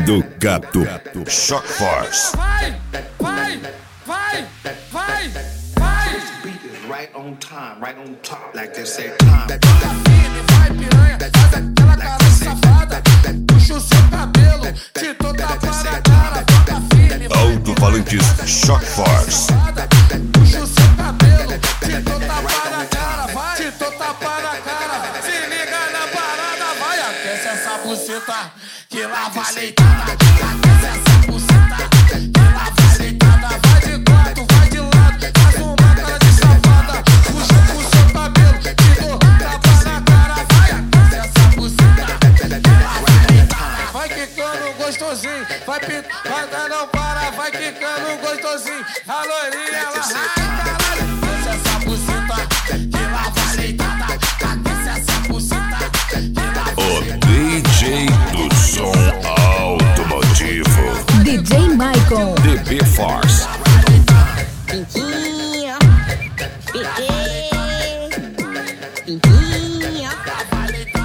do Gato Shock Force. Vai. Right on time, right on top, like they say time. Vai piranha, faz aquela cara safada. Puxa o seu cabelo, te tô tapa na cara. Toca firme, Alto-falantes Shock Force. puxa o seu cabelo, te tô tapa na cara. Vai, te tô tapa na cara. Se liga na parada, vai. Aquece essa buceta, que lá vai leitada. Aquece essa buceta, que lá vai leitada. Vai de quatro, vai de lado, faz uma cara de safada. Puxa o seu cabelo, te dou tapa na cara. Vai, aquece essa buceta, que lá vai leitada. Vai quicando gostosinho, vai dar não para. Vai quicando gostosinho, a loirinha ela ai caralho. Aquece essa buceta, que lá vai leitada. Aquece essa buceta, que lá vai leitada. O DJ do som automotivo, DJ Michael. DB Force. Pintinha, piquê, pintinha.